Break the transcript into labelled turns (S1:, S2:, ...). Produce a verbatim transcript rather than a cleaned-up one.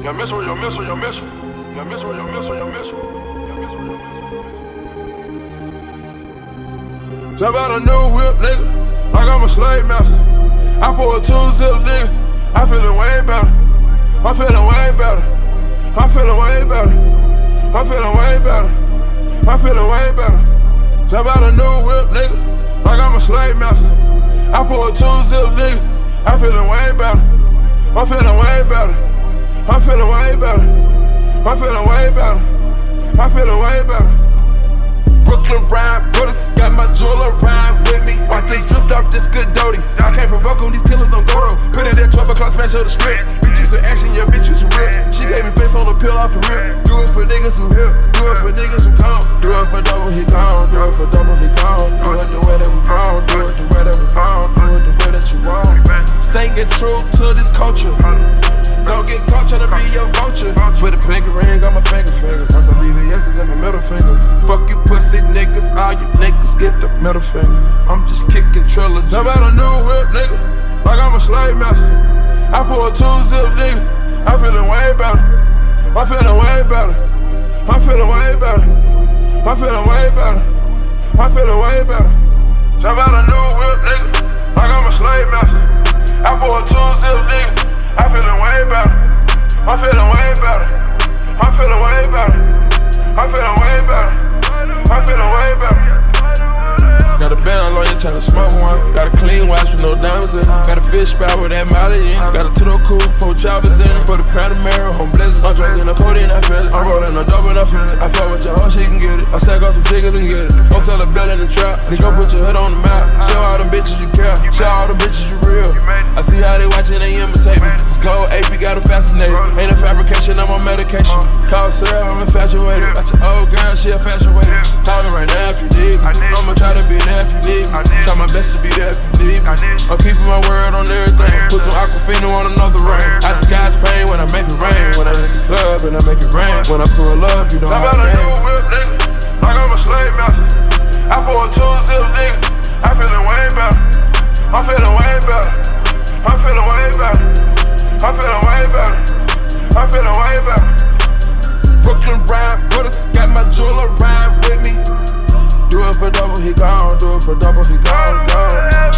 S1: Y'a missile, y'a missile, y'a missile. Y'a missile, y'a missile, y'a missile. Y'a missile, y'a missile, y'a missile. Jump out a new whip, nigga. Like I'm a slave master. I pull two zips, nigga. I'm feeling way better. I'm feeling way better. I'm feeling way better. I'm feeling way better. I'm feeling way better. Jump out a new whip, nigga. Like I'm a slave master. I pull two zips, nigga. I'm feeling way better. I'm feeling way better. I'm feeling way better. I'm feeling way better. I'm feeling way better. Brooklyn rhyme bullets, got my jeweler rhyme with me. Watch this drift off this good doty. I can't provoke on these killers on Dodo. Put it at twelve o'clock, smash out the script. Bitch used to action, yeah, bitch used to rip. She gave me face on the pill off the rip. Do it for niggas who here, do it for niggas who gone. Do it for double, he gone. Do it for double, he gone. Do it the way that we born. Do it the way that we born. Do it the way that you want. Staying true to this culture. Don't get caught tryna be your vulture. Put a pinky ring on my pinky finger. Got some V V S's in my middle finger. Fuck you pussy niggas, all you niggas get the middle finger. I'm just kicking trilogy. Jump out a new whip, nigga. Like I'm a slave master. I pull two zips, nigga. I'm feeling way better. I'm feeling way better. I'm feeling way better. I'm feeling way better. I'm feeling way better. Jump out a new whip, nigga. Like I'm a slave master. I pull two zips, nigga. I'm feeling way better. I'm feeling way better. I'm feeling way better. I'm feeling way better. I'm feeling way better. Got a band on you tryna smoke one. Got a clean watch with no diamonds in it. Got a fish spout with that molly in it. Got a Tudo coupe, four choppers in it. Put a Panamera on Blizzard. I'm drinking a codeine, I feel it. I'm rolling a double, I feel it. I fuck with your hoe, she can get it. I sack off some chickens and get it. Go sell a bill in the trap. Nigga, put your hood on the map. Show all them bitches you care. Show all them bitches you real. I see how they watching, they imitate me. This gold A P got them fascinated. Ain't a fabrication, I'm on medication. Call Sarah, I'm infatuated. Got your old girl, she infatuated. Call me right now if you need me. I'ma try to be there if you need me. Try my best to be there if you need me. I'm keeping my word on everything. Put some Aquafina on another ring. I disguise pain when I make it rain. When I hit the club and I make it rain. When I pull up, you know how I game. Whip, nigga. Like I'm a slave master. I pull two zips, nigga. I'm feeling way better. I'm feeling way better. I'm feeling way better. I'm feeling way better. I'm feeling way better. Brooklyn rhyme bullets, got my jeweler rhyme with me. Do it for double, he gone. Do it for double, he gone, gone.